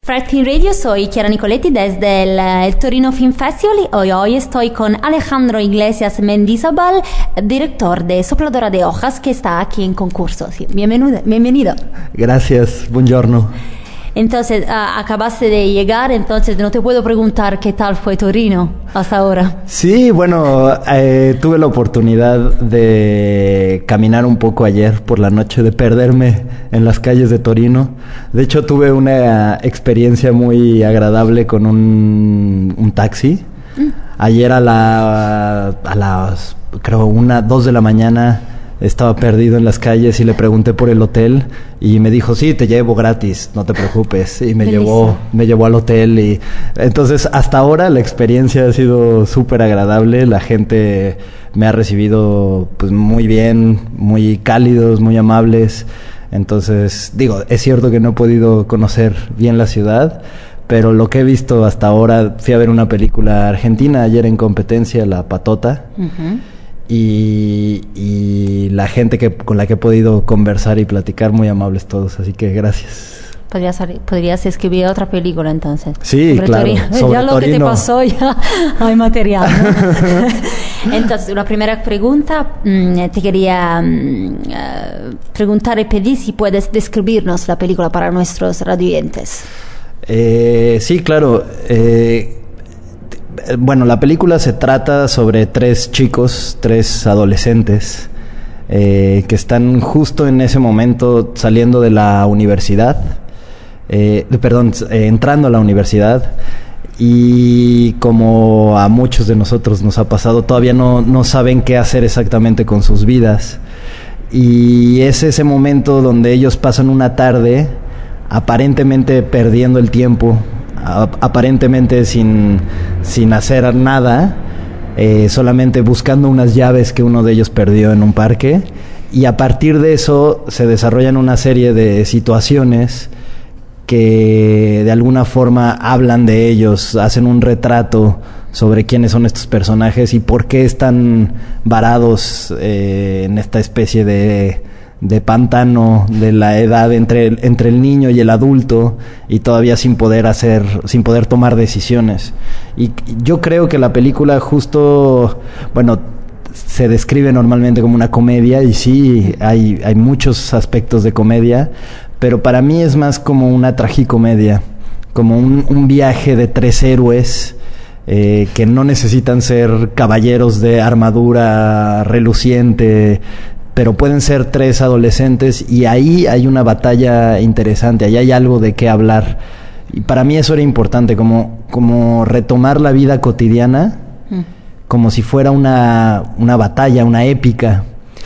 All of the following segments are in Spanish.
Team Radio, soy Chiara Nicoletti desde el Torino Film Festival y hoy estoy con Alejandro Iglesias Mendizabal, director de Sopladora de Hojas, que está aquí en concurso. Sí, bienvenido. Gracias, buongiorno. Entonces, acabaste de llegar, entonces no te puedo preguntar qué tal fue Torino hasta ahora. Sí, bueno, tuve la oportunidad de caminar un poco ayer por la noche, de perderme en las calles de Torino. De hecho, tuve una experiencia muy agradable con un taxi. Ayer a las, creo, 2 de la mañana... estaba perdido en las calles y le pregunté por el hotel y me dijo, sí, te llevo gratis, no te preocupes. Y me llevó al hotel y entonces hasta ahora la experiencia ha sido súper agradable. La gente me ha recibido pues muy bien, muy cálidos, muy amables. Entonces, digo, es cierto que no he podido conocer bien la ciudad, pero lo que he visto hasta ahora, fui a ver una película argentina ayer en competencia, La Patota. Uh-huh. Y la gente con la que he podido conversar y platicar, muy amables todos, así que gracias. Podrías escribir otra película entonces. Sí, sobre claro. Sobre ya lo Torino. Que te pasó, ya hay material, ¿no? Entonces, la primera pregunta, te quería preguntar y pedir si puedes describirnos la película para nuestros radioyentes. Sí, claro. Bueno, la película se trata sobre 3 chicos, 3 adolescentes que están justo en ese momento saliendo de la universidad, entrando a la universidad, y como a muchos de nosotros nos ha pasado, todavía no saben qué hacer exactamente con sus vidas, y es ese momento donde ellos pasan una tarde aparentemente perdiendo el tiempo, aparentemente sin hacer nada, solamente buscando unas llaves que uno de ellos perdió en un parque, y a partir de eso se desarrollan una serie de situaciones que de alguna forma hablan de ellos, hacen un retrato sobre quiénes son estos personajes y por qué están varados en esta especie de pantano de la edad entre el niño y el adulto, y todavía sin poder tomar decisiones. Y yo creo que la película justo, bueno, se describe normalmente como una comedia, y sí, hay muchos aspectos de comedia, pero para mí es más como una tragicomedia, como un viaje de 3 héroes que no necesitan ser caballeros de armadura reluciente, pero pueden ser 3 adolescentes, y ahí hay una batalla interesante, ahí hay algo de qué hablar. Y para mí eso era importante, como retomar la vida cotidiana, como si fuera una batalla, una épica.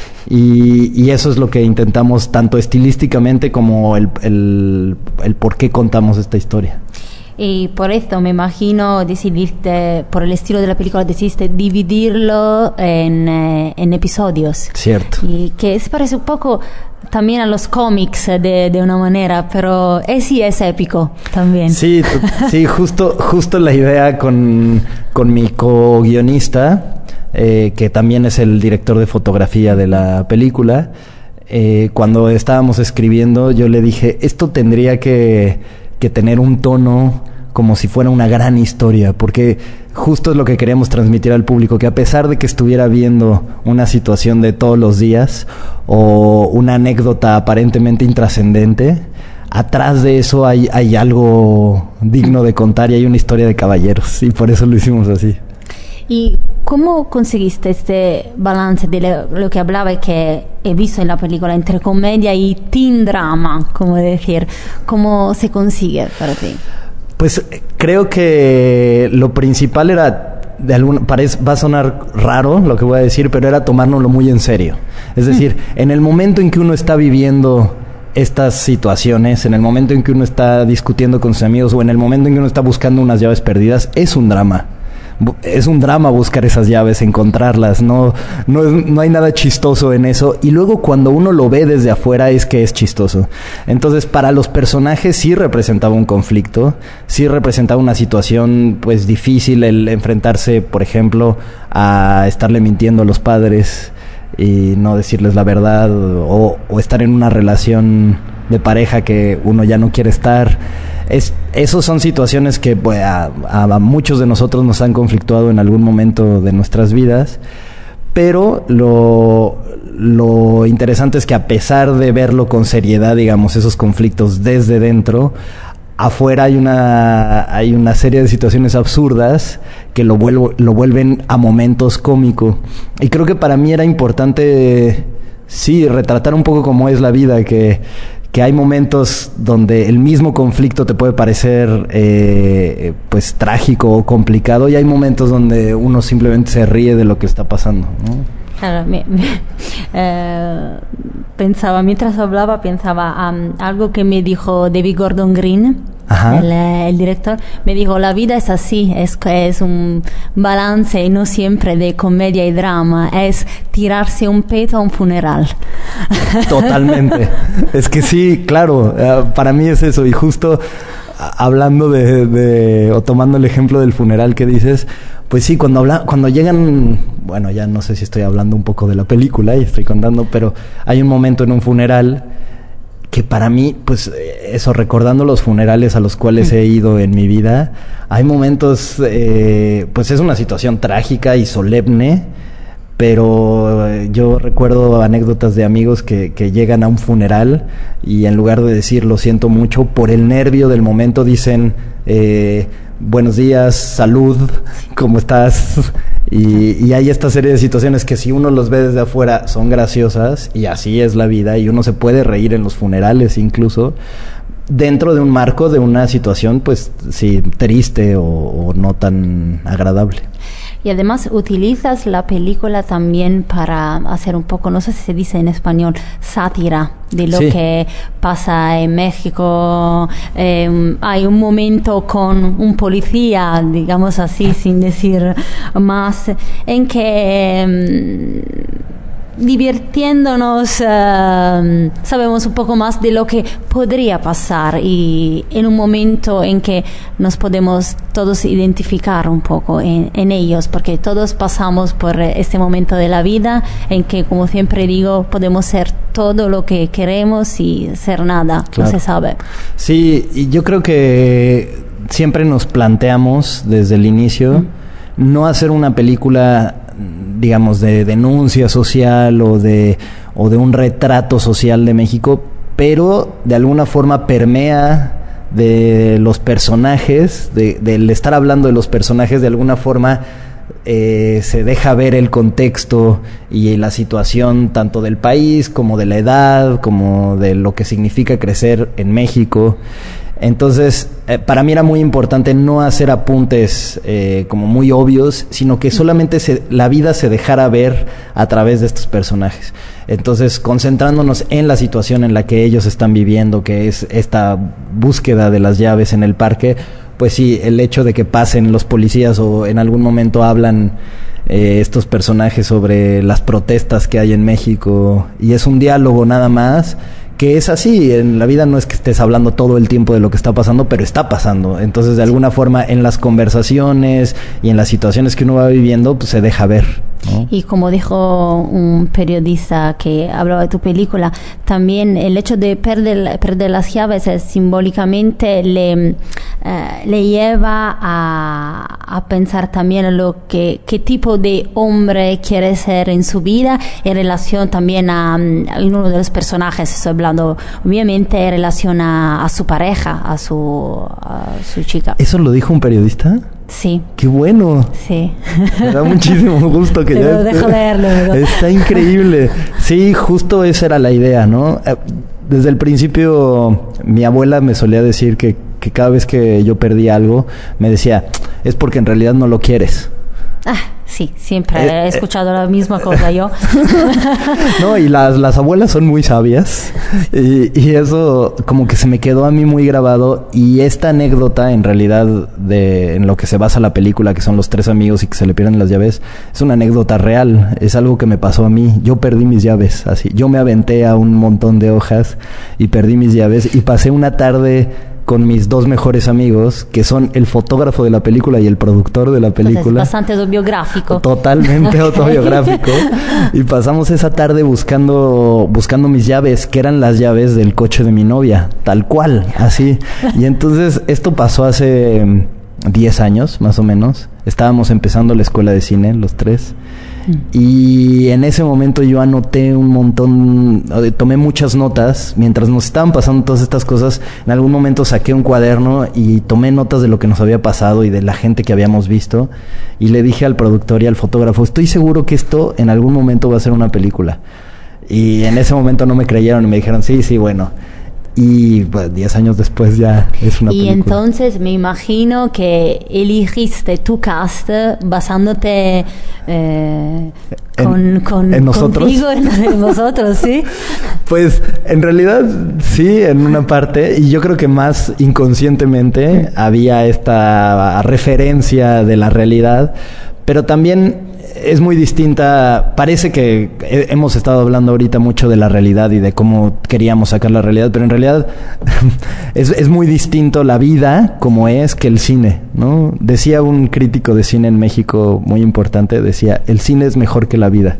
Y eso es lo que intentamos, tanto estilísticamente como el por qué contamos esta historia. Y por esto me imagino decidiste, por el estilo de la película, decidiste dividirlo en episodios. Cierto. Y que se parece un poco también a los cómics de una manera, pero sí es épico también. Sí, justo la idea con mi co-guionista, que también es el director de fotografía de la película. Cuando estábamos escribiendo, yo le dije, esto tendría que tener un tono como si fuera una gran historia, porque justo es lo que queríamos transmitir al público, que a pesar de que estuviera viendo una situación de todos los días o una anécdota aparentemente intrascendente, atrás de eso hay algo digno de contar, y hay una historia de caballeros, y por eso lo hicimos así. ¿Y cómo conseguiste este balance de lo que hablaba, que he visto en la película, entre comedia y teen drama, como decir? ¿Cómo se consigue para ti? Pues creo que lo principal era, va a sonar raro lo que voy a decir, pero era tomárnoslo muy en serio. Es decir, en el momento en que uno está viviendo estas situaciones, en el momento en que uno está discutiendo con sus amigos, o en el momento en que uno está buscando unas llaves perdidas, es un drama. Es un drama buscar esas llaves, encontrarlas, no hay nada chistoso en eso, y luego cuando uno lo ve desde afuera es que es chistoso. Entonces, para los personajes sí representaba un conflicto, sí representaba una situación pues difícil, el enfrentarse, por ejemplo, a estarle mintiendo a los padres y no decirles la verdad, o estar en una relación de pareja que uno ya no quiere estar. Esos son situaciones que pues, a muchos de nosotros nos han conflictuado en algún momento de nuestras vidas, pero lo interesante es que a pesar de verlo con seriedad, digamos, esos conflictos desde dentro, afuera hay una serie de situaciones absurdas que lo vuelven a momentos cómico. Y creo que para mí era importante, sí, retratar un poco cómo es la vida, que hay momentos donde el mismo conflicto te puede parecer pues trágico o complicado, y hay momentos donde uno simplemente se ríe de lo que está pasando, ¿no? Claro, pensaba, mientras hablaba, algo que me dijo David Gordon Green, el director. Me dijo, la vida es así, es un balance, y no siempre de comedia y drama, es tirarse un peto a un funeral. Totalmente. Es que sí, claro, para mí es eso. Y justo hablando o tomando el ejemplo del funeral que dices, pues sí, cuando llegan, bueno, ya no sé si estoy hablando un poco de la película y estoy contando, pero hay un momento en un funeral que para mí, pues eso, recordando los funerales a los cuales he ido en mi vida, hay momentos, pues es una situación trágica y solemne, pero yo recuerdo anécdotas de amigos que llegan a un funeral y en lugar de decir lo siento mucho, por el nervio del momento dicen buenos días, salud, ¿cómo estás? Y hay esta serie de situaciones que si uno los ve desde afuera son graciosas, y así es la vida, y uno se puede reír en los funerales incluso, dentro de un marco de una situación pues sí, triste o no tan agradable. Y además utilizas la película también para hacer un poco, no sé si se dice en español, sátira de lo que pasa en México. Hay un momento con un policía, digamos así, sin decir más, en que divirtiéndonos sabemos un poco más de lo que podría pasar, y en un momento en que nos podemos todos identificar un poco en ellos, porque todos pasamos por este momento de la vida en que, como siempre digo, podemos ser todo lo que queremos y ser nada, claro. No se sabe. Sí, y yo creo que siempre nos planteamos desde el inicio no hacer una película, digamos, de denuncia social o de un retrato social de México, pero de alguna forma permea de los personajes, del estar hablando de los personajes, de alguna forma se deja ver el contexto y la situación tanto del país como de la edad, como de lo que significa crecer en México. Entonces, para mí era muy importante no hacer apuntes como muy obvios, sino que solamente la vida se dejara ver a través de estos personajes. Entonces, concentrándonos en la situación en la que ellos están viviendo, que es esta búsqueda de las llaves en el parque, pues sí, el hecho de que pasen los policías o en algún momento hablan estos personajes sobre las protestas que hay en México, y es un diálogo nada más, que es así, en la vida no es que estés hablando todo el tiempo de lo que está pasando, pero está pasando. Entonces, de alguna forma, en las conversaciones y en las situaciones que uno va viviendo, pues se deja ver, ¿no? Y como dijo un periodista que hablaba de tu película, también el hecho de perder las llaves simbólicamente le lleva a pensar también en qué tipo de hombre quiere ser en su vida, en relación también a uno de los personajes. Estoy hablando obviamente en relación a su pareja, a su chica. ¿Eso lo dijo un periodista? Sí. ¡Qué bueno! Sí. Me da muchísimo gusto que ya... Dejo leerlo. Está increíble. Sí, justo esa era la idea, ¿no? Desde el principio mi abuela me solía decir que cada vez que yo perdía algo, me decía, es porque en realidad no lo quieres. Sí, siempre he escuchado la misma cosa yo. No, y las abuelas son muy sabias, y eso como que se me quedó a mí muy grabado. Y esta anécdota, en realidad, en lo que se basa la película, que son los 3 amigos y que se le pierden las llaves, es una anécdota real, es algo que me pasó a mí. Yo perdí mis llaves, así. Yo me aventé a un montón de hojas y perdí mis llaves, y pasé una tarde con mis dos mejores amigos, que son el fotógrafo de la película y el productor de la película. Es bastante autobiográfico. Totalmente autobiográfico. Y pasamos esa tarde buscando mis llaves, que eran las llaves del coche de mi novia, tal cual, así. Y entonces esto pasó hace 10 años, más o menos. Estábamos empezando la escuela de cine, los tres. Y en ese momento yo anoté un montón, tomé muchas notas mientras nos estaban pasando todas estas cosas. En algún momento saqué un cuaderno y tomé notas de lo que nos había pasado y de la gente que habíamos visto, y le dije al productor y al fotógrafo: estoy seguro que esto en algún momento va a ser una película. Y en ese momento no me creyeron y me dijeron sí, bueno. Y pues, 10 años después ya es una película. Y entonces me imagino que elegiste tu cast basándote en nosotros. Contigo, en vosotros, ¿sí? Pues en realidad sí, en una parte, y yo creo que más inconscientemente había esta referencia de la realidad, pero también es muy distinta. Parece que hemos estado hablando ahorita mucho de la realidad y de cómo queríamos sacar la realidad, pero en realidad es muy distinto la vida como es que el cine, ¿no? Decía un crítico de cine en México muy importante, decía: el cine es mejor que la vida.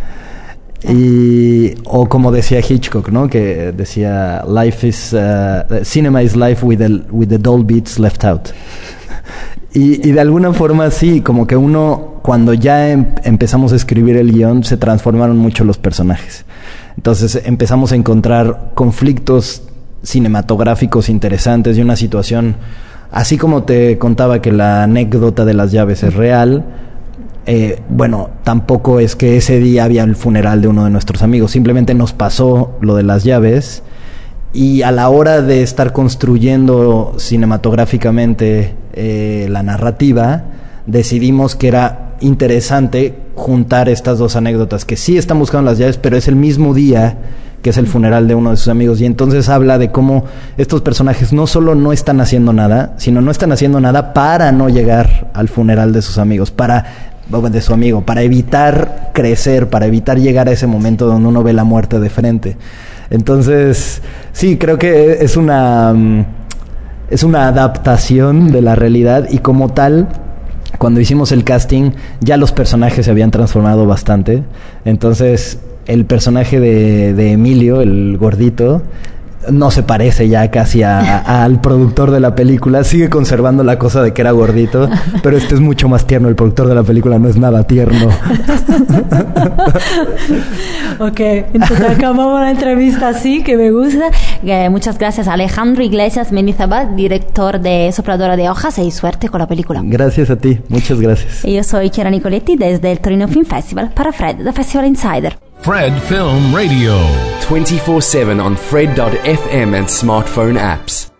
O como decía Hitchcock, ¿no? Que decía: cinema is life with the dull bits left out. Y de alguna forma sí, como que uno, cuando ya empezamos a escribir el guión, se transformaron mucho los personajes. Entonces empezamos a encontrar conflictos cinematográficos interesantes y una situación, así como te contaba que la anécdota de las llaves es real. Bueno, tampoco es que ese día había el funeral de uno de nuestros amigos, simplemente nos pasó lo de las llaves. Y a la hora de estar construyendo cinematográficamente la narrativa, decidimos que era interesante juntar estas dos anécdotas, que sí están buscando las llaves, pero es el mismo día que es el funeral de uno de sus amigos. Y entonces habla de cómo estos personajes no solo no están haciendo nada, sino no están haciendo nada para no llegar al funeral de sus amigos, de su amigo, para evitar crecer, para evitar llegar a ese momento donde uno ve la muerte de frente. Entonces, sí, creo que es una adaptación de la realidad, y como tal, cuando hicimos el casting, ya los personajes se habían transformado bastante. Entonces, el personaje de Emilio, el gordito, no se parece ya casi al productor de la película. Sigue conservando la cosa de que era gordito, pero este es mucho más tierno. El productor de la película no es nada tierno. Ok, entonces acabamos la entrevista así, que me gusta. Muchas gracias a Alejandro Iglesias Mendizábal, director de Sopladora de Hojas, y suerte con la película. Gracias a ti, muchas gracias. Yo soy Chiara Nicoletti desde el Torino Film Festival para Fred, de Festival Insider. Fred Film Radio. 24/7 on Fred.fm and smartphone apps.